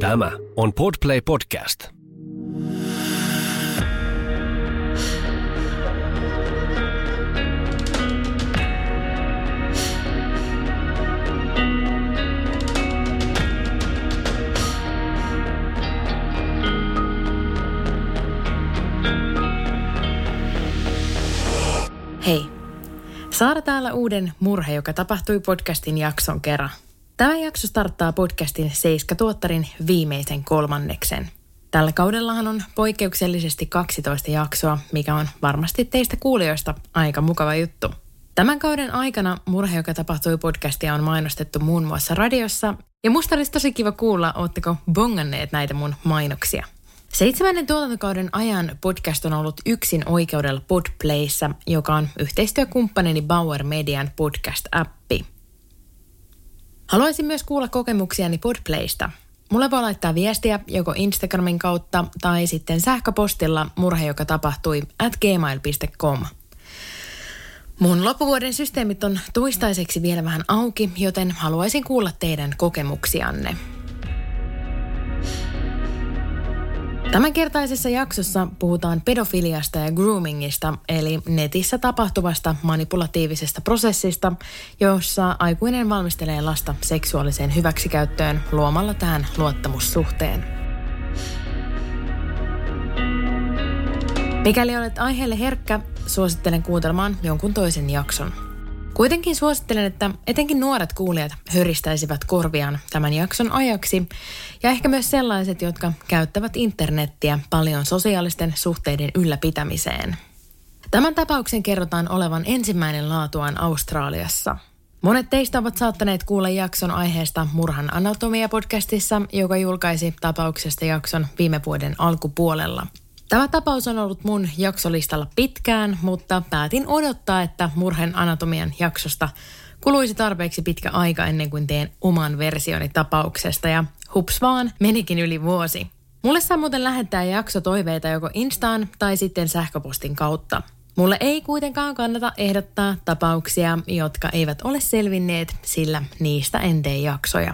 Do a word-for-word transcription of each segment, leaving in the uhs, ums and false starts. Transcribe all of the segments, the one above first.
Tämä on Podplay Podcast. Hei, Saara täällä uuden Murhe, joka tapahtui podcastin jakson kerran. Tämä jakso starttaa podcastin Seiska-tuottarin viimeisen kolmanneksen. Tällä kaudellahan on poikkeuksellisesti kaksitoista jaksoa, mikä on varmasti teistä kuulijoista aika mukava juttu. Tämän kauden aikana Murhe, joka tapahtui podcastia, on mainostettu muun muassa radiossa. Ja musta olisi tosi kiva kuulla, ootteko bonganneet näitä mun mainoksia. Seitsemännen tuotantokauden ajan podcast on ollut yksin oikeudella Podplayssä, joka on yhteistyökumppanini Bauer Median podcast-appi. Haluaisin myös kuulla kokemuksiani Podplaysta. Mulle voi laittaa viestiä joko Instagramin kautta tai sitten sähköpostilla murhe, joka tapahtui at gmail piste com. Mun loppuvuoden systeemit on toistaiseksi vielä vähän auki, joten haluaisin kuulla teidän kokemuksianne. Tämänkertaisessa jaksossa puhutaan pedofiliasta ja groomingista, eli netissä tapahtuvasta manipulatiivisesta prosessista, jossa aikuinen valmistelee lasta seksuaaliseen hyväksikäyttöön luomalla tähän luottamussuhteen. Mikäli olet aiheelle herkkä, suosittelen kuuntelemaan jonkun toisen jakson. Kuitenkin suosittelen, että etenkin nuoret kuulijat höristäisivät korviaan tämän jakson ajaksi ja ehkä myös sellaiset, jotka käyttävät internettiä paljon sosiaalisten suhteiden ylläpitämiseen. Tämän tapauksen kerrotaan olevan ensimmäinen laatuaan Australiassa. Monet teistä ovat saattaneet kuulla jakson aiheesta Murhan anatomia-podcastissa, joka julkaisi tapauksesta jakson viime vuoden alkupuolella. Tämä tapaus on ollut mun jaksolistalla pitkään, mutta päätin odottaa, että Murhen anatomian jaksosta kuluisi tarpeeksi pitkä aika ennen kuin teen oman versioni tapauksesta ja hups vaan, menikin yli vuosi. Mulle saa muuten lähettää jaksotoiveita joko Instaan tai sitten sähköpostin kautta. Mulle ei kuitenkaan kannata ehdottaa tapauksia, jotka eivät ole selvinneet, sillä niistä en tee jaksoja.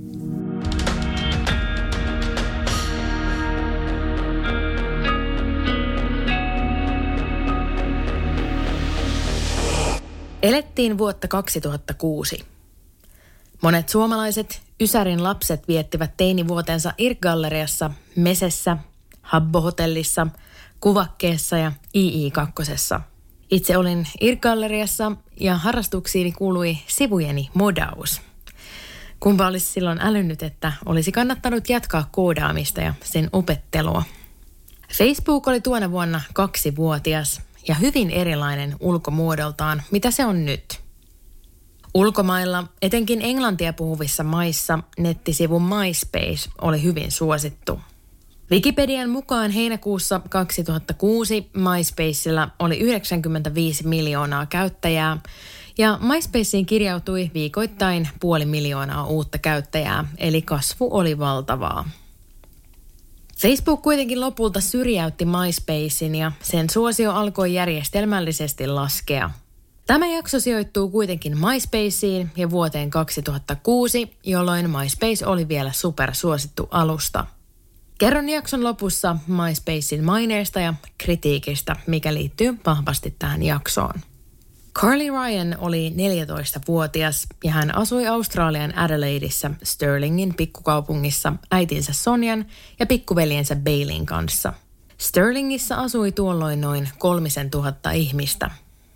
Elettiin vuotta kaksituhattakuusi. Monet suomalaiset Ysärin lapset viettivät teinivuotensa Irk-galleriassa, Mesessä, Habbo-hotellissa, Kuvakkeessa ja I I kaksi. Itse olin Irk-galleriassa ja harrastuksiini kuului sivujeni modaus. Kumpa olisi silloin älynnyt, että olisi kannattanut jatkaa koodaamista ja sen opettelua. Facebook oli tuona vuonna kaksivuotias. Ja hyvin erilainen ulkomuodoltaan, mitä se on nyt. Ulkomailla, etenkin englantia puhuvissa maissa, nettisivu MySpace oli hyvin suosittu. Wikipedian mukaan heinäkuussa kaksituhattakuusi MySpacella oli yhdeksänkymmentäviisi miljoonaa käyttäjää ja MySpaceen kirjautui viikoittain puoli miljoonaa uutta käyttäjää, eli kasvu oli valtavaa. Facebook kuitenkin lopulta syrjäytti MySpacein ja sen suosio alkoi järjestelmällisesti laskea. Tämä jakso sijoittuu kuitenkin MySpaceen ja vuoteen kaksituhattakuusi, jolloin MySpace oli vielä supersuosittu alusta. Kerron jakson lopussa MySpacein maineesta ja kritiikistä, mikä liittyy vahvasti tähän jaksoon. Carly Ryan oli neljätoistavuotias ja hän asui Australian Adelaideissa Stirlingin pikkukaupungissa äitinsä Sonjan ja pikkuveljensä Baileyn kanssa. Stirlingissa asui tuolloin noin kolmisen tuhatta ihmistä.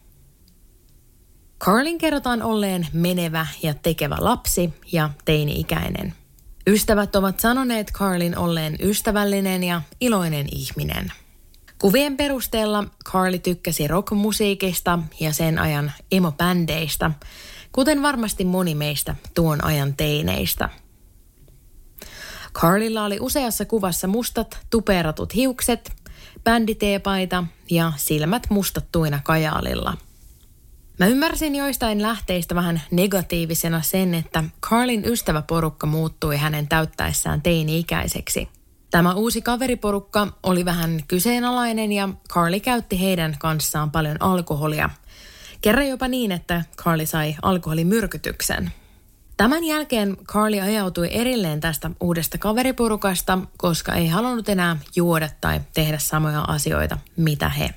Carlin kerrotaan olleen menevä ja tekevä lapsi ja teini-ikäinen. Ystävät ovat sanoneet Carlin olleen ystävällinen ja iloinen ihminen. Kuvien perusteella Carly tykkäsi rockmusiikista ja sen ajan emo-bändeistä, kuten varmasti moni meistä tuon ajan teineistä. Carlylla oli useassa kuvassa mustat, tuperatut hiukset, bänditeepaita ja silmät mustattuina kajaalilla. Mä ymmärsin joistain lähteistä vähän negatiivisena sen, että Carlin ystäväporukka muuttui hänen täyttäessään teini-ikäiseksi. Tämä uusi kaveriporukka oli vähän kyseenalainen ja Carly käytti heidän kanssaan paljon alkoholia. Kerran jopa niin, että Carly sai alkoholimyrkytyksen. Tämän jälkeen Carly ajautui erilleen tästä uudesta kaveriporukasta, koska ei halunnut enää juoda tai tehdä samoja asioita, mitä he.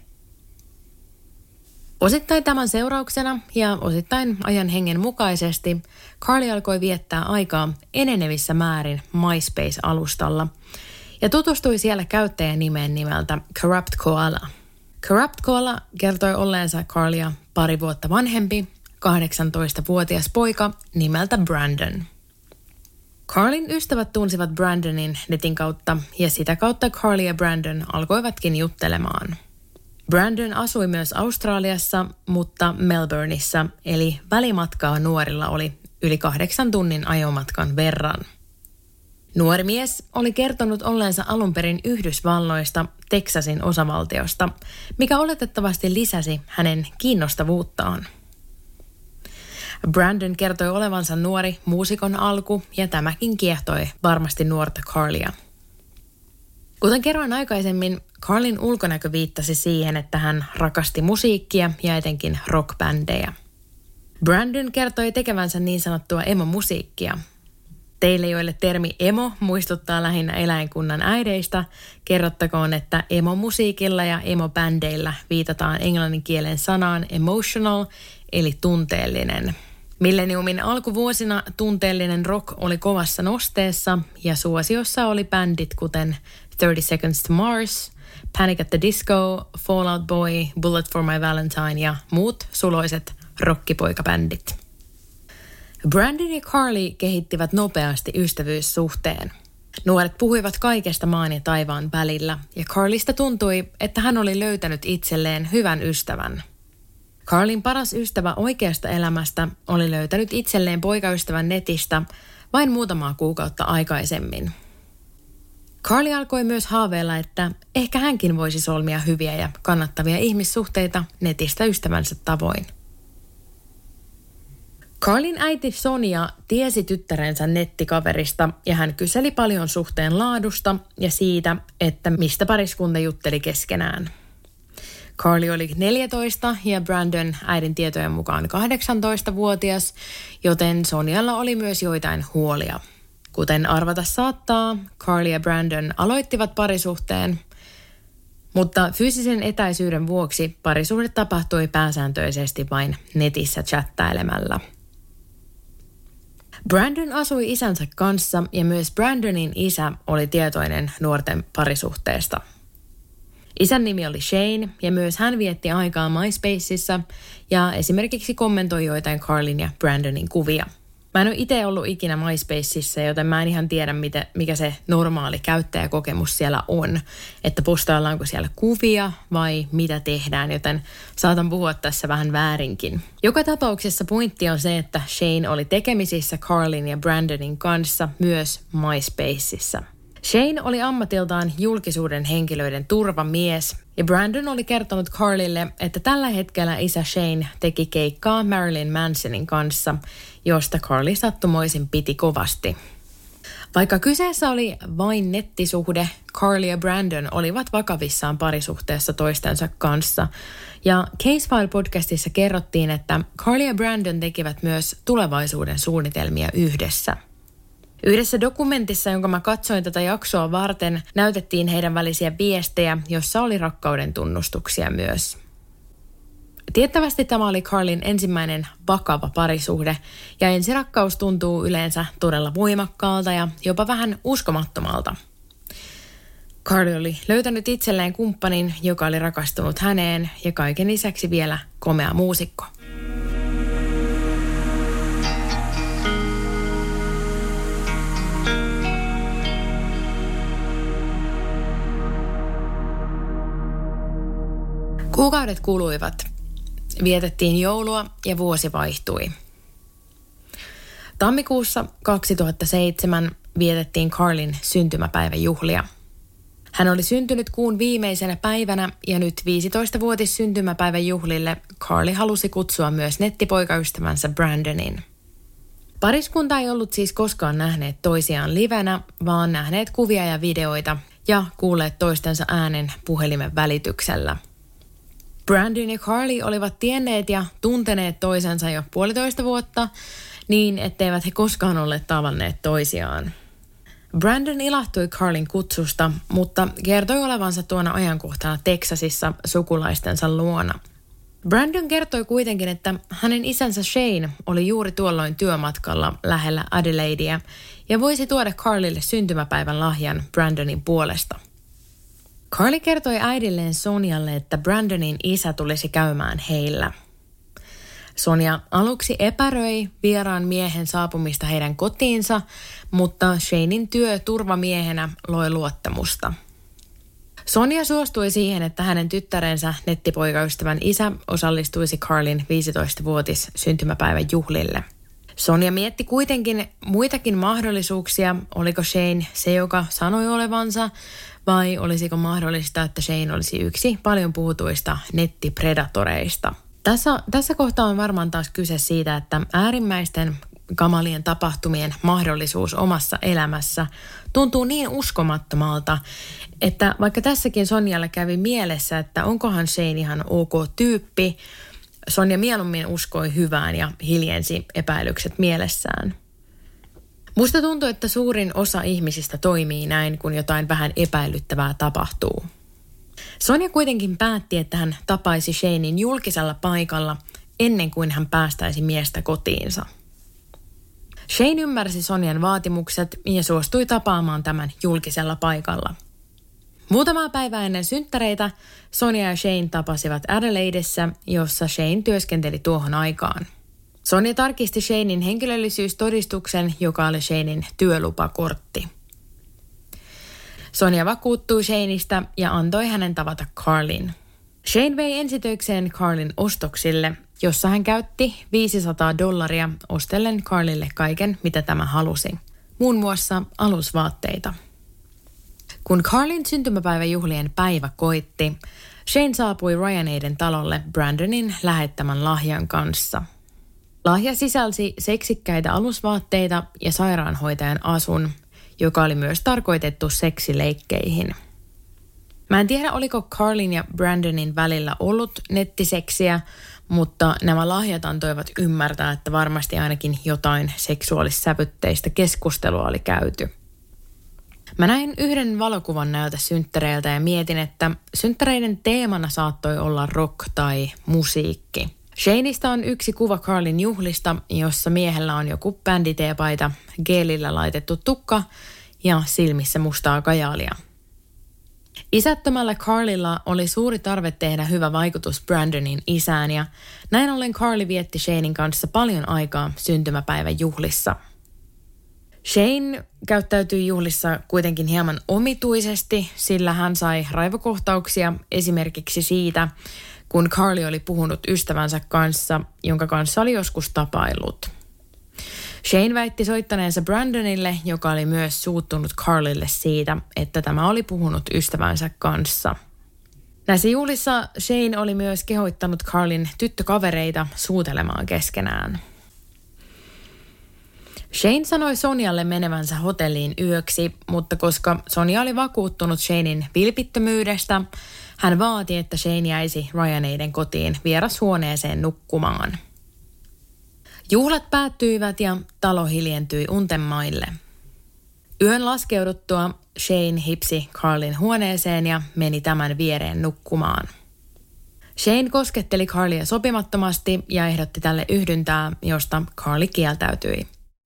Osittain tämän seurauksena ja osittain ajan hengen mukaisesti Carly alkoi viettää aikaa enenevissä määrin MySpace-alustalla ja tutustui siellä käyttäjän nimeen nimeltä Corrupt Koala. Corrupt Koala kertoi olleensa Carlya pari vuotta vanhempi, kahdeksantoistavuotias poika nimeltä Brandon. Carlyn ystävät tunsivat Brandonin netin kautta ja sitä kautta Carly ja Brandon alkoivatkin juttelemaan. Brandon asui myös Australiassa, mutta Melbourneissa, eli välimatkaa nuorilla oli yli kahdeksan tunnin ajomatkan verran. Nuori mies oli kertonut olleensa alun perin Yhdysvalloista, Teksasin osavaltiosta, mikä oletettavasti lisäsi hänen kiinnostavuuttaan. Brandon kertoi olevansa nuori muusikon alku ja tämäkin kiehtoi varmasti nuorta Carlya. Kuten kerroin aikaisemmin, Carlyn ulkonäkö viittasi siihen, että hän rakasti musiikkia ja etenkin rockbändejä. Brandon kertoi tekevänsä niin sanottua emo-musiikkia. Teille, joille termi emo muistuttaa lähinnä eläinkunnan äideistä, kerrottakoon, että emo-musiikilla ja emo-bändeillä viitataan englannin kielen sanaan emotional, eli tunteellinen. Millenniumin alkuvuosina tunteellinen rock oli kovassa nosteessa ja suosiossa oli bändit kuten thirty seconds to Mars, Panic at the Disco, Fall Out Boy, Bullet for My Valentine ja muut suloiset rockipoikabändit. Brandon ja Carly kehittivät nopeasti ystävyyssuhteen. Nuoret puhuivat kaikesta maan ja taivaan välillä ja Carlysta tuntui, että hän oli löytänyt itselleen hyvän ystävän. Carlyn paras ystävä oikeasta elämästä oli löytänyt itselleen poikaystävän netistä vain muutamaa kuukautta aikaisemmin. Carly alkoi myös haaveilla, että ehkä hänkin voisi solmia hyviä ja kannattavia ihmissuhteita netistä ystävänsä tavoin. Carlyn äiti Sonia tiesi tyttärensä nettikaverista ja hän kyseli paljon suhteen laadusta ja siitä, että mistä pariskunta jutteli keskenään. Carly oli neljätoista ja Brandon äidin tietojen mukaan kahdeksantoistavuotias, joten Sonialla oli myös joitain huolia. Kuten arvata saattaa, Carly ja Brandon aloittivat parisuhteen, mutta fyysisen etäisyyden vuoksi parisuhde tapahtui pääsääntöisesti vain netissä chattailemällä. Brandon asui isänsä kanssa ja myös Brandonin isä oli tietoinen nuorten parisuhteesta. Isän nimi oli Shane ja myös hän vietti aikaa MySpaceissa ja esimerkiksi kommentoi joitain Carlyn ja Brandonin kuvia. Mä en ole itse ollut ikinä MySpaceissa, joten mä en ihan tiedä, mitä, mikä se normaali käyttäjäkokemus siellä on. Että postaillaanko siellä kuvia vai mitä tehdään, joten saatan puhua tässä vähän väärinkin. Joka tapauksessa pointti on se, että Shane oli tekemisissä Carlyn ja Brandonin kanssa myös MySpaceissa. Shane oli ammatiltaan julkisuuden henkilöiden turvamies ja Brandon oli kertonut Carlylle, että tällä hetkellä isä Shane teki keikkaa Marilyn Mansonin kanssa, josta Carly sattumoisin piti kovasti. Vaikka kyseessä oli vain nettisuhde, Carly ja Brandon olivat vakavissaan parisuhteessa toistensa kanssa ja Case File-podcastissa kerrottiin, että Carly ja Brandon tekivät myös tulevaisuuden suunnitelmia yhdessä. Yhdessä dokumentissa, jonka mä katsoin tätä jaksoa varten, näytettiin heidän välisiä viestejä, jossa oli rakkauden tunnustuksia myös. Tiettävästi tämä oli Carlyn ensimmäinen vakava parisuhde, ja ensirakkaus tuntuu yleensä todella voimakkaalta ja jopa vähän uskomattomalta. Carly oli löytänyt itselleen kumppanin, joka oli rakastunut häneen, ja kaiken lisäksi vielä komea muusikko. Kuukaudet kuluivat. Vietettiin joulua ja vuosi vaihtui. Tammikuussa kaksituhattaseitsemän vietettiin Carlyn syntymäpäiväjuhlia. Hän oli syntynyt kuun viimeisenä päivänä ja nyt viisitoistavuotis syntymäpäivän juhlille Carly halusi kutsua myös nettipoikaystävänsä Brandonin. Pariskunta ei ollut siis koskaan nähneet toisiaan livenä, vaan nähneet kuvia ja videoita ja kuulleet toistensa äänen puhelimen välityksellä. Brandon ja Carly olivat tienneet ja tunteneet toisensa jo puolitoista vuotta niin etteivät he koskaan olleet tavanneet toisiaan. Brandon ilahtui Carlin kutsusta, mutta kertoi olevansa tuona ajankohtana Teksasissa sukulaistensa luona. Brandon kertoi kuitenkin, että hänen isänsä Shane oli juuri tuolloin työmatkalla lähellä Adelaidea ja voisi tuoda Carlille syntymäpäivän lahjan Brandonin puolesta. Carly kertoi äidilleen Sonjalle, että Brandonin isä tulisi käymään heillä. Sonja aluksi epäröi vieraan miehen saapumista heidän kotiinsa, mutta Shanein työ turvamiehenä loi luottamusta. Sonja suostui siihen, että hänen tyttärensä nettipoikaystävän isä osallistuisi Carlin viisitoistavuotis syntymäpäivän juhlille. Sonja mietti kuitenkin muitakin mahdollisuuksia, oliko Shane se, joka sanoi olevansa, vai olisiko mahdollista, että Shane olisi yksi paljon puhutuista nettipredatoreista. Tässä, tässä kohtaa on varmaan taas kyse siitä, että äärimmäisten kamalien tapahtumien mahdollisuus omassa elämässä tuntuu niin uskomattomalta, että vaikka tässäkin Sonjalle kävi mielessä, että onkohan Shane ihan ok tyyppi, Sonja mieluummin uskoi hyvään ja hiljensi epäilykset mielessään. Musta tuntuu, että suurin osa ihmisistä toimii näin, kun jotain vähän epäilyttävää tapahtuu. Sonja kuitenkin päätti, että hän tapaisi Shanein julkisella paikalla ennen kuin hän päästäisi miestä kotiinsa. Shane ymmärsi Sonjan vaatimukset ja suostui tapaamaan tämän julkisella paikalla. Muutamaa päivää ennen synttäreitä Sonja ja Shane tapasivat Adelaidessa, jossa Shane työskenteli tuohon aikaan. Sonja tarkisti Shanein henkilöllisyystodistuksen, joka oli Shanein työlupakortti. Sonja vakuuttui Shaneista ja antoi hänen tavata Carlin. Shane vei ensitöikseen Carlin ostoksille, jossa hän käytti viisisataa dollaria ostellen Carlille kaiken, mitä tämä halusi. Muun muassa alusvaatteita. Kun Carlin syntymäpäiväjuhlien päivä koitti, Shane saapui Ryaneiden talolle Brandonin lähettämän lahjan kanssa. Lahja sisälsi seksikkäitä alusvaatteita ja sairaanhoitajan asun, joka oli myös tarkoitettu seksileikkeihin. Mä en tiedä, oliko Carlin ja Brandonin välillä ollut nettiseksiä, mutta nämä lahjat antoivat ymmärtää, että varmasti ainakin jotain seksuaalissävytteistä keskustelua oli käyty. Mä näin yhden valokuvan näiltä synttäreiltä ja mietin, että synttäreiden teemana saattoi olla rock tai musiikki. Shaneista on yksi kuva Carlin juhlista, jossa miehellä on joku bänditeepaita, geelillä laitettu tukka ja silmissä mustaa kajaalia. Isättömällä Carlilla oli suuri tarve tehdä hyvä vaikutus Brandonin isään ja näin ollen Carly vietti Shanein kanssa paljon aikaa syntymäpäivän juhlissa. Shane käyttäytyi juhlissa kuitenkin hieman omituisesti, sillä hän sai raivokohtauksia esimerkiksi siitä, kun Carly oli puhunut ystävänsä kanssa, jonka kanssa oli joskus tapaillut. Shane väitti soittaneensa Brandonille, joka oli myös suuttunut Carlylle siitä, että tämä oli puhunut ystävänsä kanssa. Näissä juhlissa Shane oli myös kehoittanut Carlin tyttökavereita suutelemaan keskenään. Shane sanoi Sonjalle menevänsä hotelliin yöksi, mutta koska Sonja oli vakuuttunut Shanein vilpittömyydestä, hän vaati, että Shane jäisi Ryaneiden kotiin vierashuoneeseen nukkumaan. Juhlat päättyivät ja talo hiljentyi untenmaille. Yön laskeuduttua Shane hipsi Carlin huoneeseen ja meni tämän viereen nukkumaan. Shane kosketteli Carlia sopimattomasti ja ehdotti tälle yhdyntää, josta Carly kieltäytyi.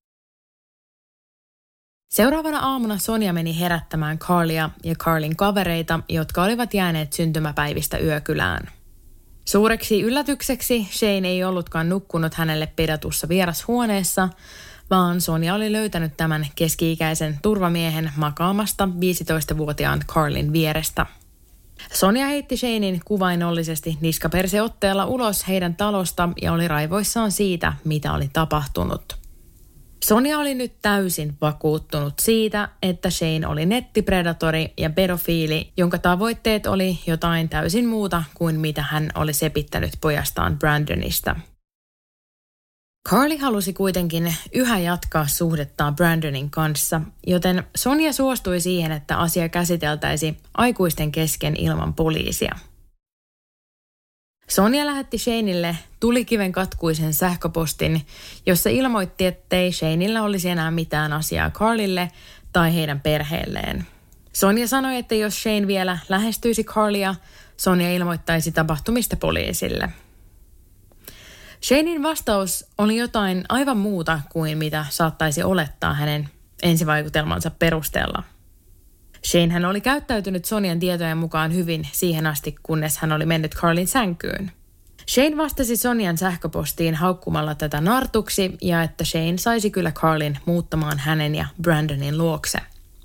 Seuraavana aamuna Sonja meni herättämään Carlia ja Carlin kavereita, jotka olivat jääneet syntymäpäivistä yökylään. Suureksi yllätykseksi Shane ei ollutkaan nukkunut hänelle pidatussa vierashuoneessa, vaan Sonja oli löytänyt tämän keski-ikäisen turvamiehen makaamasta viisitoistavuotiaan Carlin vierestä. Sonja heitti Shanein kuvainnollisesti niskaperseotteella ulos heidän talosta ja oli raivoissaan siitä, mitä oli tapahtunut. Sonja oli nyt täysin vakuuttunut siitä, että Shane oli nettipredatori ja pedofiili, jonka tavoitteet oli jotain täysin muuta kuin mitä hän oli sepittänyt pojastaan Brandonista. Carly halusi kuitenkin yhä jatkaa suhdettaan Brandonin kanssa, joten Sonja suostui siihen, että asia käsiteltäisi aikuisten kesken ilman poliisia. Sonia lähetti Shaneille tulikiven katkuisen sähköpostin, jossa ilmoitti, ettei Shaneillä olisi enää mitään asiaa Carlille tai heidän perheelleen. Sonia sanoi, että jos Shane vielä lähestyisi Carlia, Sonia ilmoittaisi tapahtumista poliisille. Shanein vastaus oli jotain aivan muuta kuin mitä saattaisi olettaa hänen ensivaikutelmansa perusteella. Shane hän oli käyttäytynyt Sonian tietojen mukaan hyvin siihen asti, kunnes hän oli mennyt Carlin sänkyyn. Shane vastasi Sonian sähköpostiin haukkumalla tätä nartuksi ja että Shane saisi kyllä Carlin muuttamaan hänen ja Brandonin luokse.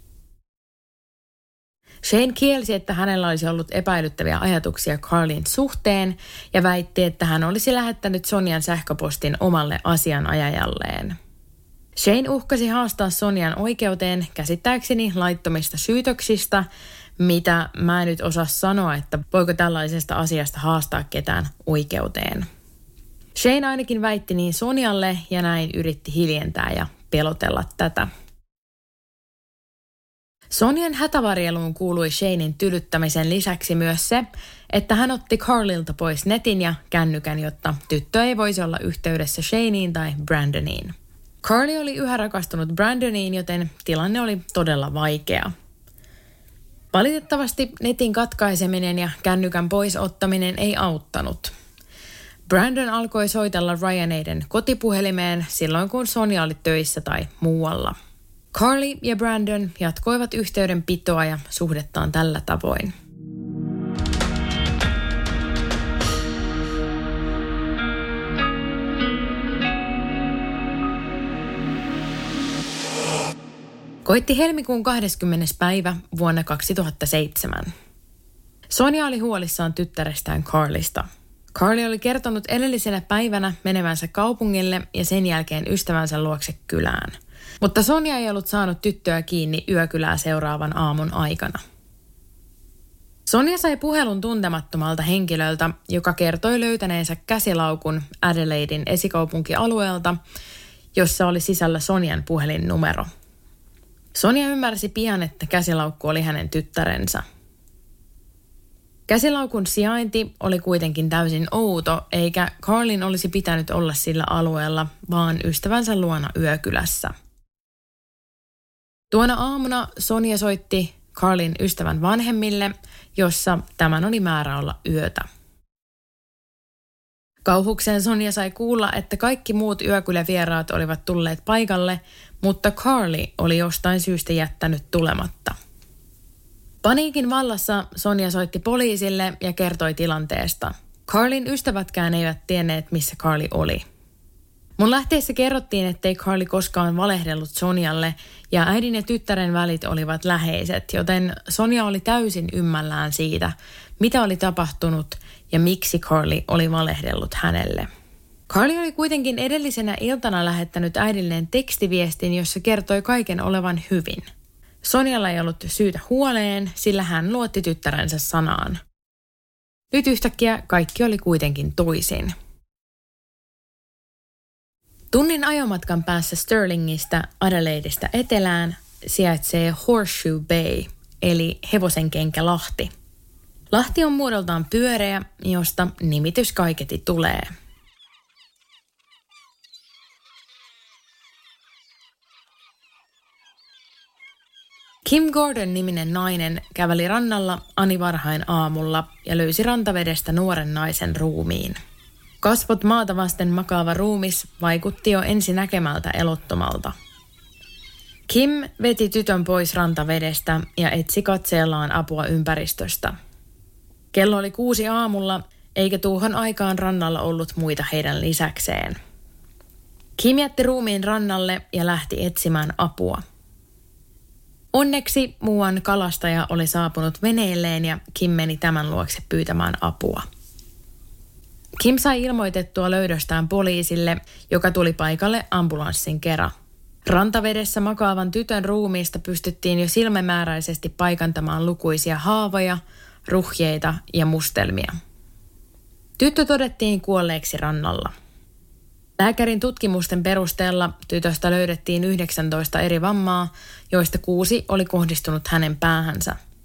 Shane kielsi, että hänellä olisi ollut epäilyttäviä ajatuksia Carlin suhteen ja väitti, että hän olisi lähettänyt Sonian sähköpostin omalle asianajajalleen. Shane uhkasi haastaa Sonian oikeuteen käsittääkseni laittomista syytöksistä, mitä mä en nyt osaa sanoa, että voiko tällaisesta asiasta haastaa ketään oikeuteen. Shane ainakin väitti niin Sonialle ja näin yritti hiljentää ja pelotella tätä. Sonian hätävarjeluun kuului Shanein tylyttämisen lisäksi myös se, että hän otti Carlilta pois netin ja kännykän, jotta tyttö ei voisi olla yhteydessä Shaneen tai Brandoniin. Carly oli yhä rakastunut Brandoniin, joten tilanne oli todella vaikea. Valitettavasti netin katkaiseminen ja kännykän pois ottaminen ei auttanut. Brandon alkoi soitella Ryaneiden kotipuhelimeen silloin, kun Sonia oli töissä tai muualla. Carly ja Brandon jatkoivat yhteydenpitoa ja suhdettaan tällä tavoin. Koitti helmikuun kahdeskymmenes päivä vuonna kaksituhattaseitsemän. Sonia oli huolissaan tyttärestään Carlista. Carly oli kertonut edellisenä päivänä menevänsä kaupungille ja sen jälkeen ystävänsä luokse kylään. Mutta Sonia ei ollut saanut tyttöä kiinni yökylää seuraavan aamun aikana. Sonia sai puhelun tuntemattomalta henkilöltä, joka kertoi löytäneensä käsilaukun Adelaidein esikaupunkialueelta, jossa oli sisällä Sonian puhelinnumero. Sonia ymmärsi pian, että käsilaukku oli hänen tyttärensä. Käsilaukun sijainti oli kuitenkin täysin outo, eikä Carlin olisi pitänyt olla sillä alueella, vaan ystävänsä luona yökylässä. Tuona aamuna Sonia soitti Carlin ystävän vanhemmille, jossa tämän oli määrä olla yötä. Kauhukseen Sonia sai kuulla, että kaikki muut yökylävieraat olivat tulleet paikalle, mutta Carly oli jostain syystä jättänyt tulematta. Paniikin vallassa Sonia soitti poliisille ja kertoi tilanteesta. Carlin ystävätkään eivät tienneet, missä Carly oli. Mun lähteessä kerrottiin, ettei Carly koskaan valehdellut Sonialle ja äidin ja tyttären välit olivat läheiset, joten Sonia oli täysin ymmällään siitä, mitä oli tapahtunut ja miksi Carly oli valehdellut hänelle. Carly oli kuitenkin edellisenä iltana lähettänyt äidilleen tekstiviestin, jossa kertoi kaiken olevan hyvin. Sonialla ei ollut syytä huoleen, sillä hän luotti tyttärensä sanaan. Nyt yhtäkkiä kaikki oli kuitenkin toisin. Tunnin ajomatkan päässä Stirlingistä Adelaideista etelään sijaitsee Horseshoe Bay, eli Hevosenkenkälahti. Lahti on muodoltaan pyöreä, josta nimitys kaiketi tulee. Kim Gordon-niminen nainen käveli rannalla ani varhain aamulla ja löysi rantavedestä nuoren naisen ruumiin. Kasvot maata vasten makaava ruumis vaikutti jo ensi näkemältä elottomalta. Kim veti tytön pois rantavedestä ja etsi katseellaan apua ympäristöstä. Kello oli kuusi aamulla, eikä tuuhon aikaan rannalla ollut muita heidän lisäkseen. Kim jätti ruumiin rannalle ja lähti etsimään apua. Onneksi muuan kalastaja oli saapunut veneelleen ja Kim meni tämän luokse pyytämään apua. Kim sai ilmoitettua löydöstään poliisille, joka tuli paikalle ambulanssin kera. Rantavedessä makaavan tytön ruumiista pystyttiin jo silmämääräisesti paikantamaan lukuisia haavoja, ruhjeita ja mustelmia. Tyttö todettiin kuolleeksi rannalla. Lääkärin tutkimusten perusteella tytöstä löydettiin yhdeksäntoista eri vammaa, joista kuusi oli kohdistunut hänen päähänsä.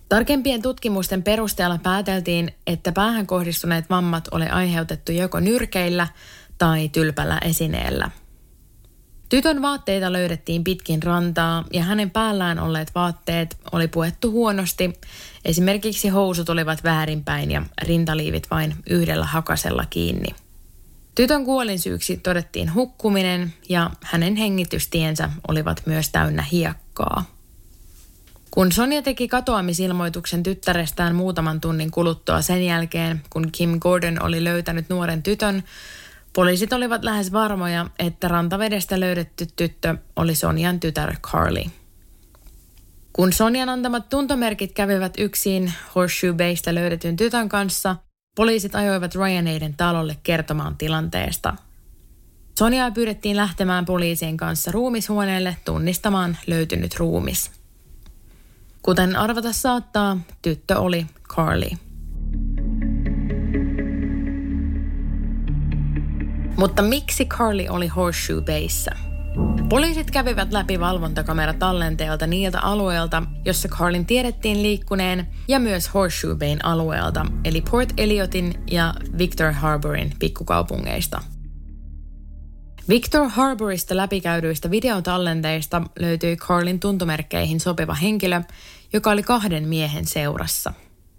Tarkempien tutkimusten perusteella pääteltiin, että päähän kohdistuneet vammat oli aiheutettu joko nyrkeillä tai tylpällä esineellä. Tytön vaatteita löydettiin pitkin rantaa ja hänen päällään olleet vaatteet oli puettu huonosti. Esimerkiksi housut olivat väärinpäin ja rintaliivit vain yhdellä hakasella kiinni. Tytön kuolinsyyksi todettiin hukkuminen ja hänen hengitystiensä olivat myös täynnä hiekkaa. Kun Sonia teki katoamisilmoituksen tyttärestään muutaman tunnin kuluttua sen jälkeen, kun Kim Gordon oli löytänyt nuoren tytön, poliisit olivat lähes varmoja, että rantavedestä löydetty tyttö oli Sonian tytär Carly. Kun Sonian antamat tuntomerkit kävivät yksin Horseshoe Baystä löydetyn tytön kanssa, poliisit ajoivat Ryaneiden talolle kertomaan tilanteesta. Soniaa pyydettiin lähtemään poliisien kanssa ruumishuoneelle tunnistamaan löytynyt ruumis. Kuten arvata saattaa, tyttö oli Carly. Mutta miksi Carly oli Horseshoe Bayssä? Poliisit kävivät läpi valvontakameratallenteelta niiltä alueilta, jossa Carlyn tiedettiin liikkuneen, ja myös Horseshoe Bayn alueelta, eli Port Elliotin ja Victor Harbourin pikkukaupungeista. Victor Harbourista läpikäydyistä videotallenteista löytyi Carlyn tuntomerkkeihin sopiva henkilö, joka oli kahden miehen seurassa.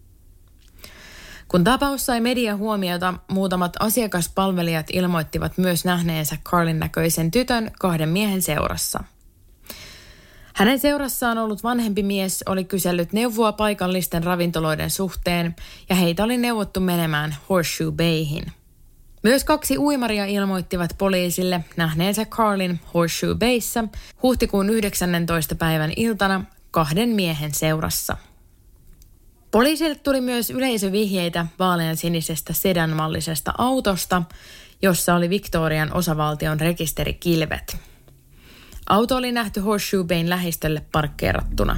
Kun tapaus sai median huomiota, muutamat asiakaspalvelijat ilmoittivat myös nähneensä Carlyn näköisen tytön kahden miehen seurassa. Hänen seurassaan ollut vanhempi mies oli kysellyt neuvoa paikallisten ravintoloiden suhteen ja heitä oli neuvottu menemään Horseshoe Bayhin. Myös kaksi uimaria ilmoittivat poliisille nähneensä Carlyn Horseshoe Bayssä huhtikuun yhdeksännentoista päivän iltana kahden miehen seurassa. Poliisille tuli myös yleisövihjeitä vaaleansinisestä sedanmallisesta autosta, jossa oli Victorian osavaltion rekisterikilvet. Auto oli nähty Horseshoe Bayn lähistölle parkkeerattuna.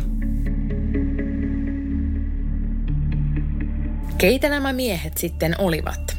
Keitä nämä miehet sitten olivat?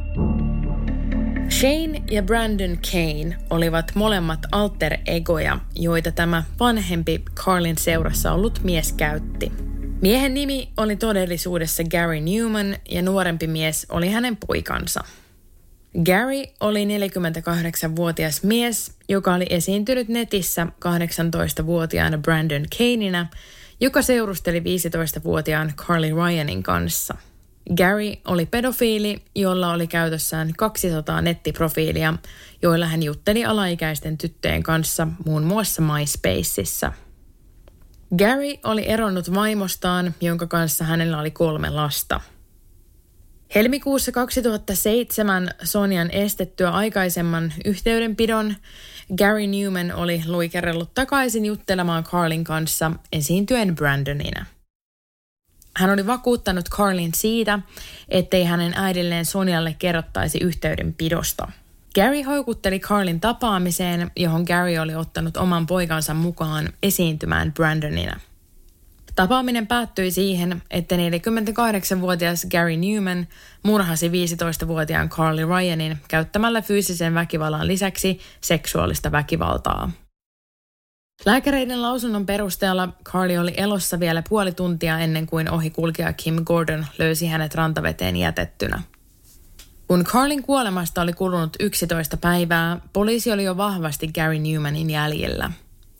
Shane ja Brandon Kane olivat molemmat alter egoja, joita tämä vanhempi Carlyn seurassa ollut mies käytti. Miehen nimi oli todellisuudessa Gary Newman ja nuorempi mies oli hänen poikansa. Gary oli neljäkymmentäkahdeksanvuotias mies, joka oli esiintynyt netissä kahdeksantoistavuotiaana Brandon Kanena, joka seurusteli viisitoistavuotiaan Carly Ryanin kanssa. Gary oli pedofiili, jolla oli käytössään kaksisataa nettiprofiilia, joilla hän jutteli alaikäisten tyttöjen kanssa muun muassa MySpaceissa. Gary oli eronnut vaimostaan, jonka kanssa hänellä oli kolme lasta. Helmikuussa kaksituhattaseitsemän Sonian estettyä aikaisemman yhteydenpidon Gary Newman oli luikerellut takaisin juttelemaan Carlyn kanssa esiintyen Brandonina. Hän oli vakuuttanut Carlyn siitä, ettei hänen äidilleen Sonialle kerrottaisi yhteydenpidosta. Gary houkutteli Carlyn tapaamiseen, johon Gary oli ottanut oman poikansa mukaan esiintymään Brandonina. Tapaaminen päättyi siihen, että neljäkymmentäkahdeksanvuotias Gary Newman murhasi viisitoistavuotiaan Carly Ryanin käyttämällä fyysisen väkivallan lisäksi seksuaalista väkivaltaa. Lääkäreiden lausunnon perusteella Carly oli elossa vielä puoli tuntia ennen kuin ohikulkija Kim Gordon löysi hänet rantaveteen jätettynä. Kun Carlyn kuolemasta oli kulunut yksitoista päivää, poliisi oli jo vahvasti Gary Newmanin jäljellä.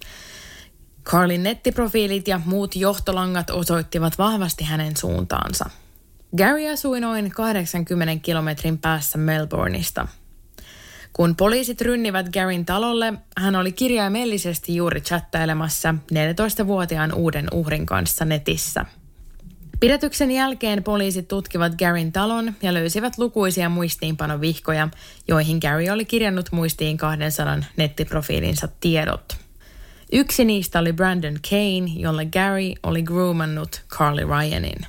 Carlyn nettiprofiilit ja muut johtolangat osoittivat vahvasti hänen suuntaansa. Gary asui noin kahdeksankymmentä kilometrin päässä Melbourneista. Kun poliisit rynnivät Garyn talolle, hän oli kirjaimellisesti juuri chattailemassa neljätoistavuotiaan uuden uhrin kanssa netissä. Pidätyksen jälkeen poliisit tutkivat Garyn talon ja löysivät lukuisia muistiinpanovihkoja, joihin Gary oli kirjannut muistiin kahdensadan nettiprofiilinsa tiedot. Yksi niistä oli Brandon Kane, jolle Gary oli groomannut Carly Ryanin.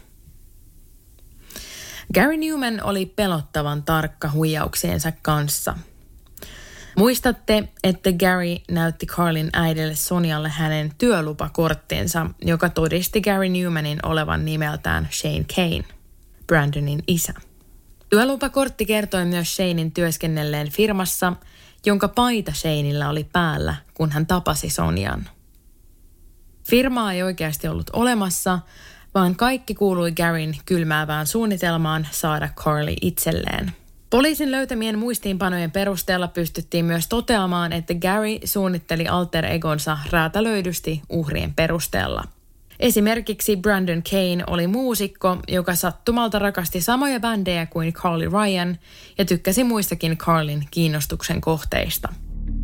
Gary Newman oli pelottavan tarkka huijauksiensa kanssa. Muistatte, että Gary näytti Carlyn äidille Sonialle hänen työlupakorttinsa, joka todisti Gary Newmanin olevan nimeltään Shane Kane, Brandonin isä. Työlupakortti kertoi myös Shanein työskennelleen firmassa, jonka paita Shaneillä oli päällä, kun hän tapasi Sonian. Firmaa ei oikeasti ollut olemassa, vaan kaikki kuului Garyn kylmäävään suunnitelmaan saada Carly itselleen. Poliisin löytämien muistiinpanojen perusteella pystyttiin myös toteamaan, että Gary suunnitteli alter egonsa räätälöidysti uhrien perusteella. Esimerkiksi Brandon Kane oli muusikko, joka sattumalta rakasti samoja bändejä kuin Carly Ryan ja tykkäsi muistakin Carlin kiinnostuksen kohteista.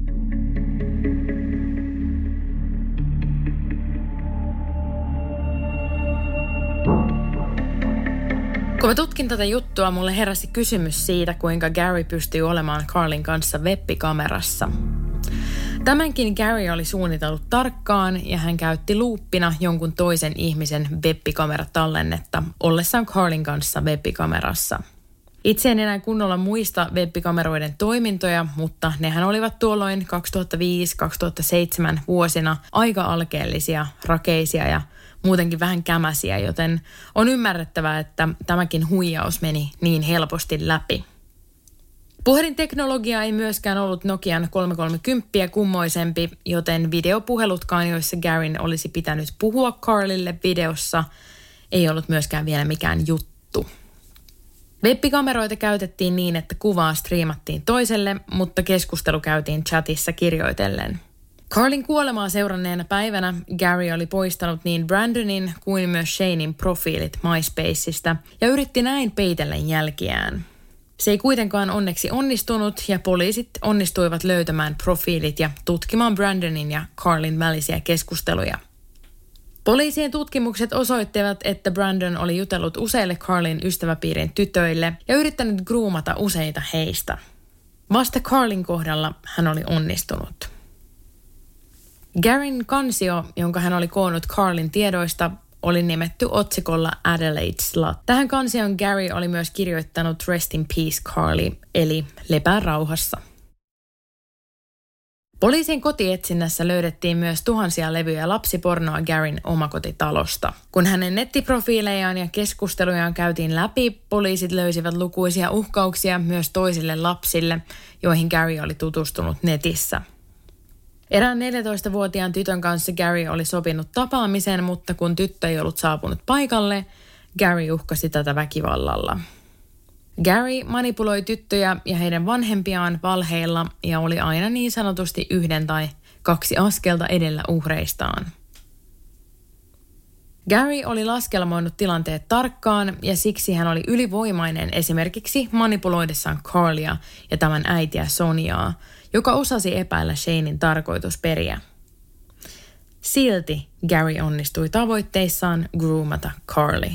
Kun mä tutkin tätä juttua, mulle heräsi kysymys siitä, kuinka Gary pystyi olemaan Carlin kanssa webbikamerassa. Tämänkin Gary oli suunnitellut tarkkaan ja hän käytti luuppina jonkun toisen ihmisen webbikameratallennetta ollessaan Carlin kanssa webbikamerassa. Itse en enää kunnolla muista webbikameroiden toimintoja, mutta nehän olivat tuolloin kaksituhattaviisi kaksituhattaseitsemän vuosina aika alkeellisia, rakeisia ja muutenkin vähän kämäsiä, joten on ymmärrettävää, että tämäkin huijaus meni niin helposti läpi. Puhelinteknologia ei myöskään ollut Nokian kolmesataakolmekymmentä kummoisempi, joten videopuhelutkaan, joissa Garyn olisi pitänyt puhua Carlille videossa, ei ollut myöskään vielä mikään juttu. Webbikameroita käytettiin niin, että kuvaa striimattiin toiselle, mutta keskustelu käytiin chatissa kirjoitellen. Carlin kuolemaa seuranneena päivänä Gary oli poistanut niin Brandonin kuin myös Shanein profiilit MySpaceista ja yritti näin peitellä jälkiään. Se ei kuitenkaan onneksi onnistunut ja poliisit onnistuivat löytämään profiilit ja tutkimaan Brandonin ja Carlin välisiä keskusteluja. Poliisien tutkimukset osoittivat, että Brandon oli jutellut useille Carlin ystäväpiirin tytöille ja yrittänyt groomata useita heistä. Vasta Carlin kohdalla hän oli onnistunut. Garyn kansio, jonka hän oli koonnut Carlin tiedoista, oli nimetty otsikolla Adelaide Slut. Tähän kansioon Gary oli myös kirjoittanut Rest in Peace Carly, eli lepää rauhassa. Poliisin kotietsinnässä löydettiin myös tuhansia levyjä lapsipornoa Garyn omakotitalosta. Kun hänen nettiprofiilejaan ja keskustelujaan käytiin läpi, poliisit löysivät lukuisia uhkauksia myös toisille lapsille, joihin Gary oli tutustunut netissä. Erään neljätoistavuotiaan tytön kanssa Gary oli sopinut tapaamisen, mutta kun tyttö ei ollut saapunut paikalle, Gary uhkasi tätä väkivallalla. Gary manipuloi tyttöjä ja heidän vanhempiaan valheilla ja oli aina niin sanotusti yhden tai kaksi askelta edellä uhreistaan. Gary oli laskelmoinut tilanteet tarkkaan ja siksi hän oli ylivoimainen esimerkiksi manipuloidessaan Carlia ja tämän äitiä Soniaa, joka osasi epäillä Shanein tarkoitusperiä. Silti Gary onnistui tavoitteissaan groomata Carly.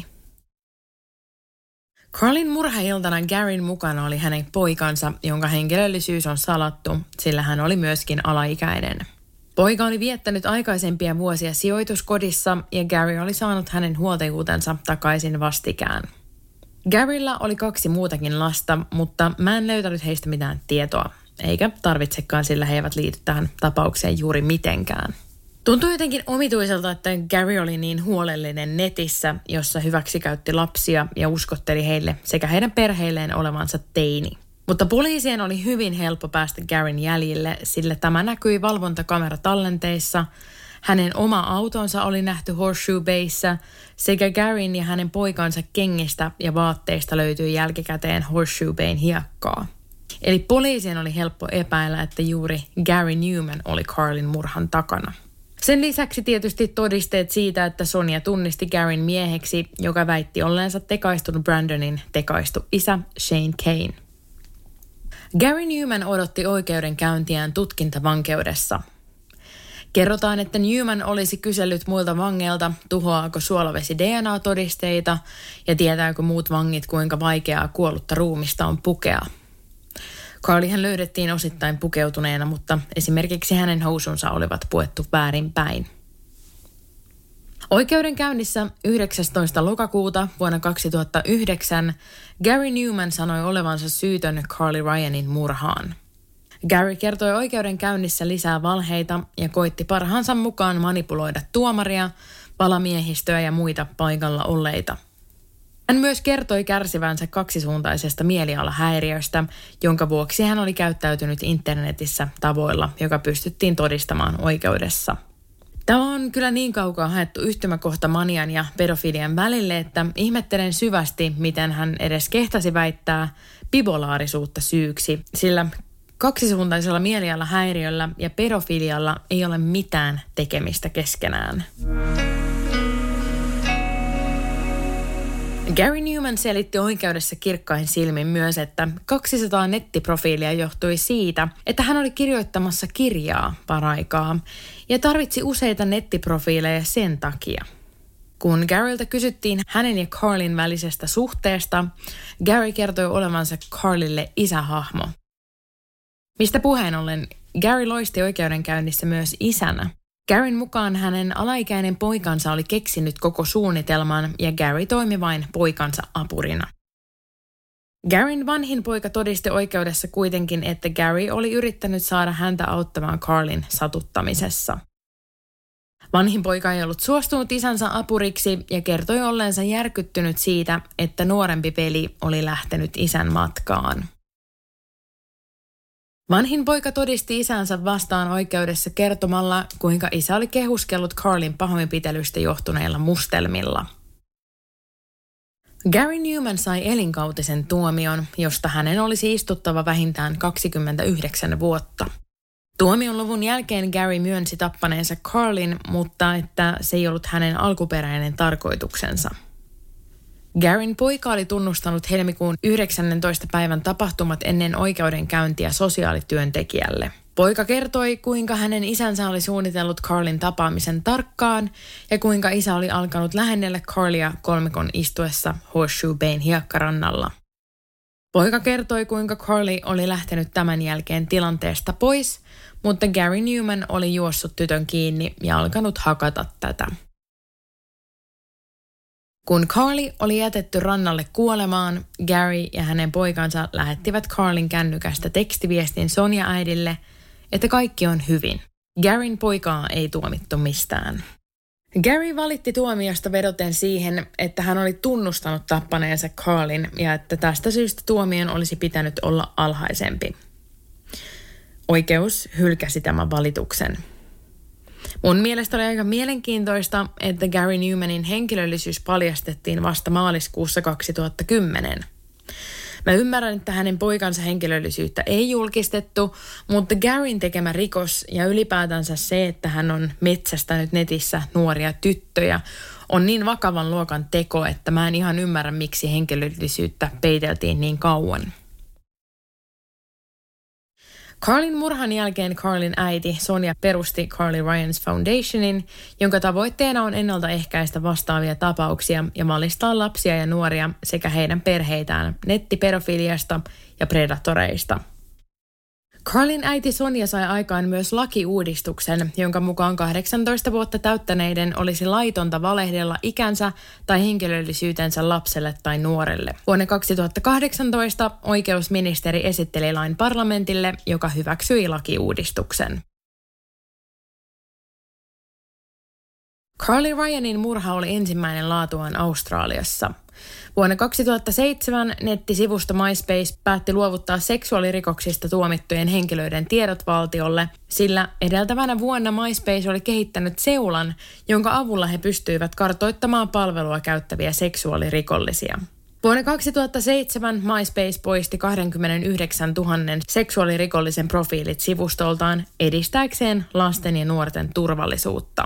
Carlin murhailtana Garyn mukana oli hänen poikansa, jonka henkilöllisyys on salattu, sillä hän oli myöskin alaikäinen. Poika oli viettänyt aikaisempia vuosia sijoituskodissa ja Gary oli saanut hänen huoltajuutensa takaisin vastikään. Garylla oli kaksi muutakin lasta, mutta mä en löytänyt heistä mitään tietoa, eikä tarvitsekaan, sillä he eivät liity tähän tapaukseen juuri mitenkään. Tuntui jotenkin omituiselta, että Gary oli niin huolellinen netissä, jossa hyväksikäytti lapsia ja uskotteli heille sekä heidän perheilleen olevansa teini. Mutta poliisien oli hyvin helppo päästä Garyn jäljille, sillä tämä näkyi valvontakameratallenteissa. Hänen oma autonsa oli nähty Horseshoe Bayssä sekä Garyn ja hänen poikansa kengistä ja vaatteista löytyi jälkikäteen Horseshoe Bayn hiekkaa. Eli poliisien oli helppo epäillä, että juuri Gary Newman oli Carlin murhan takana. Sen lisäksi tietysti todisteet siitä, että Sonia tunnisti Garyn mieheksi, joka väitti olleensa tekaistunut Brandonin tekaistu isä Shane Kane. Gary Newman odotti oikeudenkäyntiään tutkintavankeudessa. Kerrotaan, että Newman olisi kysellyt muilta vangeilta, tuhoaako suolavesi D N A-todisteita ja tietääkö muut vangit, kuinka vaikeaa kuollutta ruumista on pukea. Carlyhän löydettiin osittain pukeutuneena, mutta esimerkiksi hänen housunsa olivat puettu väärinpäin. Oikeudenkäynnissä yhdeksästoista lokakuuta vuonna kaksituhattayhdeksän Gary Newman sanoi olevansa syytön Carly Ryanin murhaan. Gary kertoi oikeudenkäynnissä lisää valheita ja koitti parhaansa mukaan manipuloida tuomaria, valamiehistöä ja muita paikalla olleita. Hän myös kertoi kärsivänsä kaksisuuntaisesta mielialahäiriöstä, jonka vuoksi hän oli käyttäytynyt internetissä tavoilla, joka pystyttiin todistamaan oikeudessa. Tämä on kyllä niin kaukaa haettu yhtymäkohta manian ja pedofilian välille, että ihmettelen syvästi, miten hän edes kehtasi väittää bipolaarisuutta syyksi, sillä kaksisuuntaisella mielialahäiriöllä ja pedofilialla ei ole mitään tekemistä keskenään. Gary Numan selitti oikeudessa kirkkain silmin myös, että kaksisataa nettiprofiilia johtui siitä, että hän oli kirjoittamassa kirjaa paraikaa ja tarvitsi useita nettiprofiileja sen takia. Kun Garyltä kysyttiin hänen ja Carlin välisestä suhteesta, Gary kertoi olevansa Carlille isähahmo. Mistä puheen ollen, Gary loisti oikeudenkäynnissä myös isänä. Garyn mukaan hänen alaikäinen poikansa oli keksinyt koko suunnitelman ja Gary toimi vain poikansa apurina. Garyn vanhin poika todisti oikeudessa kuitenkin, että Gary oli yrittänyt saada häntä auttamaan Carlin satuttamisessa. Vanhin poika ei ollut suostunut isänsä apuriksi ja kertoi olleensa järkyttynyt siitä, että nuorempi veli oli lähtenyt isän matkaan. Vanhin poika todisti isänsä vastaan oikeudessa kertomalla, kuinka isä oli kehuskellut Carlin pahoinpitelystä johtuneilla mustelmilla. Gary Numan sai elinkautisen tuomion, josta hänen olisi istuttava vähintään kaksikymmentäyhdeksän vuotta. Tuomion luvun jälkeen Gary myönsi tappaneensa Carlin, mutta että se ei ollut hänen alkuperäinen tarkoituksensa. Garyn poika oli tunnustanut helmikuun yhdeksännentoista päivän tapahtumat ennen oikeudenkäyntiä sosiaalityöntekijälle. Poika kertoi, kuinka hänen isänsä oli suunnitellut Carlin tapaamisen tarkkaan ja kuinka isä oli alkanut lähennellä Carlia kolmikon istuessa Horseshoe Bayn hiekkarannalla. Poika kertoi, kuinka Carly oli lähtenyt tämän jälkeen tilanteesta pois, mutta Gary Numan oli juossut tytön kiinni ja alkanut hakata tätä. Kun Carly oli jätetty rannalle kuolemaan, Gary ja hänen poikansa lähettivät Carlin kännykästä tekstiviestin Sonja äidille, että kaikki on hyvin. Garyn poikaa ei tuomittu mistään. Gary valitti tuomiosta vedoten siihen, että hän oli tunnustanut tappaneensa Carlin ja että tästä syystä tuomion olisi pitänyt olla alhaisempi. Oikeus hylkäsi tämän valituksen. Mun mielestä oli aika mielenkiintoista, että Gary Numanin henkilöllisyys paljastettiin vasta maaliskuussa kaksituhattakymmenen. Mä ymmärrän, että hänen poikansa henkilöllisyyttä ei julkistettu, mutta Garyn tekemä rikos ja ylipäätänsä se, että hän on metsästänyt netissä nuoria tyttöjä, on niin vakavan luokan teko, että mä en ihan ymmärrä, miksi henkilöllisyyttä peiteltiin niin kauan. Carlin murhan jälkeen Carlin äiti Sonja perusti Carly Ryan's Foundationin, jonka tavoitteena on ennaltaehkäistä vastaavia tapauksia ja valistaa lapsia ja nuoria sekä heidän perheitään nettipedofiliasta ja predatoreista. Carlin äiti Sonja sai aikaan myös lakiuudistuksen, jonka mukaan kahdeksantoista vuotta täyttäneiden olisi laitonta valehdella ikänsä tai henkilöllisyytensä lapselle tai nuorelle. Vuonna kaksituhattakahdeksantoista oikeusministeri esitteli lain parlamentille, joka hyväksyi lakiuudistuksen. Carly Ryanin murha oli ensimmäinen laatuaan Australiassa. Vuonna kaksituhattaseitsemän nettisivusto MySpace päätti luovuttaa seksuaalirikoksista tuomittujen henkilöiden tiedot valtiolle, sillä edeltävänä vuonna MySpace oli kehittänyt seulan, jonka avulla he pystyivät kartoittamaan palvelua käyttäviä seksuaalirikollisia. Vuonna kaksituhattaseitsemän MySpace poisti kaksikymmentäyhdeksäntuhatta seksuaalirikollisen profiilit sivustoltaan edistääkseen lasten ja nuorten turvallisuutta.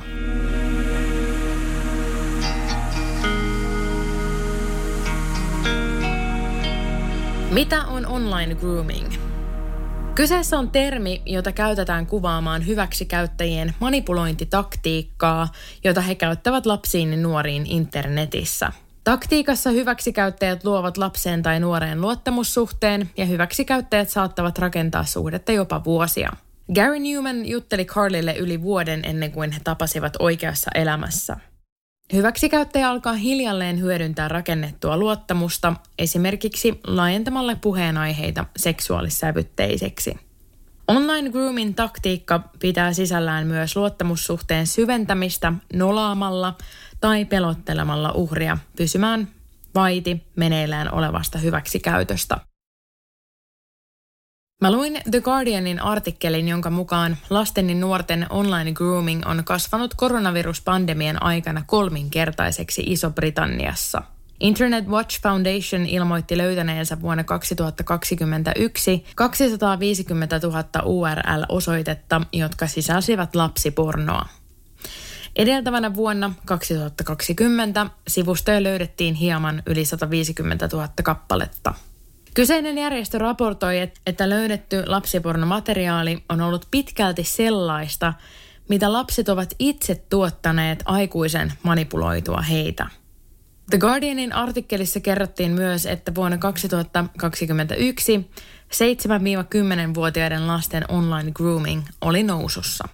Mitä on online grooming? Kyseessä on termi, jota käytetään kuvaamaan hyväksikäyttäjien manipulointitaktiikkaa, jota he käyttävät lapsiin ja nuoriin internetissä. Taktiikassa hyväksikäyttäjät luovat lapseen tai nuoreen luottamussuhteen ja hyväksikäyttäjät saattavat rakentaa suhdetta jopa vuosia. Gary Numan jutteli Carlylle yli vuoden ennen kuin he tapasivat oikeassa elämässä. Hyväksikäyttäjä alkaa hiljalleen hyödyntää rakennettua luottamusta esimerkiksi laajentamalla puheenaiheita seksuaalissävytteiseksi. Online grooming taktiikka pitää sisällään myös luottamussuhteen syventämistä nolaamalla tai pelottelemalla uhria pysymään vaiti meneillään olevasta hyväksikäytöstä. Mä luin The Guardianin artikkelin, jonka mukaan lasten ja nuorten online grooming on kasvanut koronaviruspandemian aikana kolminkertaiseksi Iso-Britanniassa. Internet Watch Foundation ilmoitti löytäneensä vuonna kaksituhattakaksikymmentäyksi kaksisataaviisikymmentätuhatta U R L-osoitetta, jotka sisälsivät lapsipornoa. Edeltävänä vuonna kaksituhattakaksikymmentä sivustoja löydettiin hieman yli sataviisikymmentätuhatta kappaletta. Kyseinen järjestö raportoi, että löydetty lapsipornomateriaali on ollut pitkälti sellaista, mitä lapset ovat itse tuottaneet aikuisen manipuloitua heitä. The Guardianin artikkelissa kerrottiin myös, että vuonna kaksituhattakaksikymmentäyksi seitsemän-kymmenen-vuotiaiden lasten online grooming oli nousussa.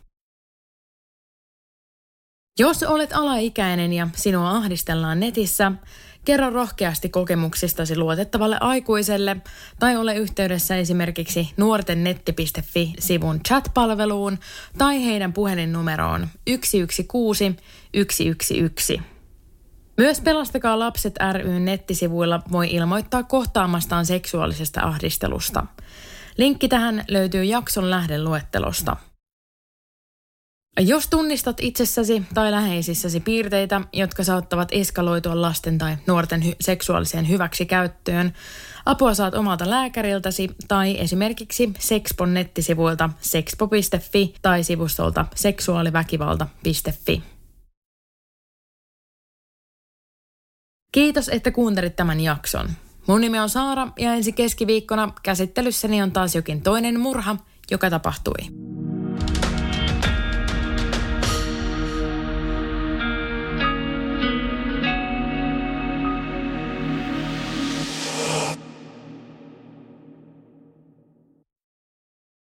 Jos olet alaikäinen ja sinua ahdistellaan netissä, kerro rohkeasti kokemuksistasi luotettavalle aikuiselle tai ole yhteydessä esimerkiksi nuortennetti piste fi-sivun chat-palveluun tai heidän puhelinnumeroon yksi yksi kuusi yksi yksi yksi. Myös Pelastakaa lapset ry:n nettisivuilla voi ilmoittaa kohtaamastaan seksuaalisesta ahdistelusta. Linkki tähän löytyy jakson lähdeluettelosta. Jos tunnistat itsessäsi tai läheisissäsi piirteitä, jotka saattavat eskaloitua lasten tai nuorten hy- seksuaaliseen hyväksikäyttöön, apua saat omalta lääkäriltäsi tai esimerkiksi Sexpon nettisivuilta sexpo piste fi tai sivustolta seksuaaliväkivalta piste fi. Kiitos, että kuuntelit tämän jakson. Mun nimi on Saara ja ensi keskiviikkona käsittelyssäni on taas jokin toinen murha, joka tapahtui.